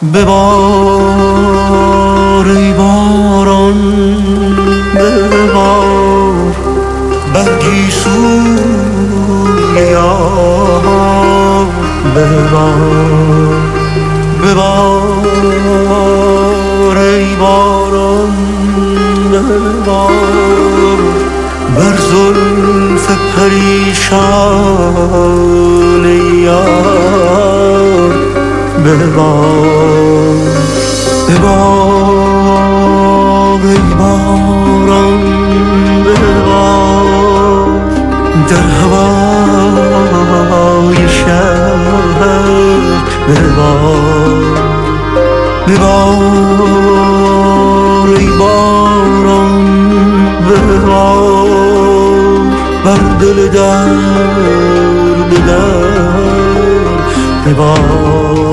ببار ای باران ببار برگی سوی یار ببار ببار ای باران ببار بر زلف پریشان یار ببار ببار ای باران ببار در هوای شهر ببار ببار ای باران ببار بر دل درد ببار